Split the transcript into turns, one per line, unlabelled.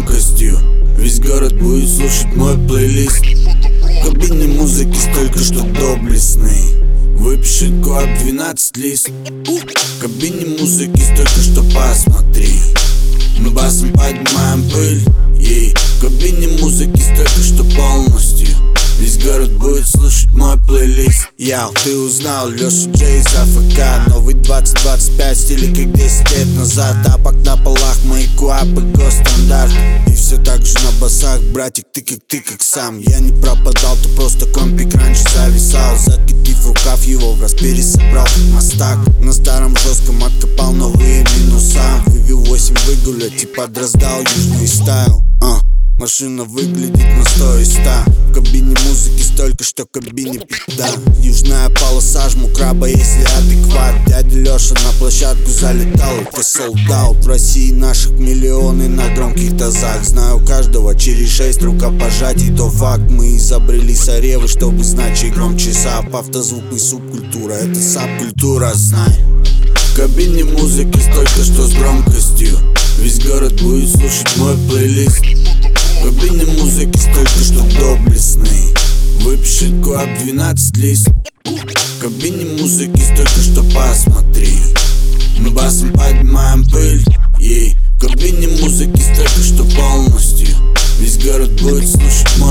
громкостью. Весь город будет слушать мой плейлист. В кабине музыки столько, что доблестный. Выпиши код 12 лист. В кабине музыки столько, что посмотри. Мы басом поднимаем пыль. В кабине музыки столько, что полностью весь город будет слушать мой плейлист. Ты узнал Лешу Джей из АФК. Новый 2025, стили как 10 лет назад. Тапок на полах, мои куапы, госстандарт. И все так же на басах, братик, ты как сам. Я не пропадал, ты просто компик раньше зависал. Закатив рукав, его в раз пересобрал как мастак. На старом жестком откопал новые минуса. Вывел 8 выгулять и подраздал южный стайл. Машина выглядит на 100 из 100. В кабине музыки столько, что кабине пизда. Южная полоса, жму краба, если адекват. Дядя Леша на площадку залетал, это солдат. В России наших миллионы на громких тазах. Знаю каждого через 6 рукопожатий, то факт. Мы изобрели соревы, чтобы знать, чей громче сап. Автозвук не субкультура, это саб-культура, знай. В кабине музыки столько, что с громкостью весь город будет слушать мой плейлист. В кабине музыки столько, что доблестный. Выпиши код 12 лист. В кабине музыки столько, что посмотри. Мы басом поднимаем пыль. В кабине музыки столько, что полностью весь город будет слушать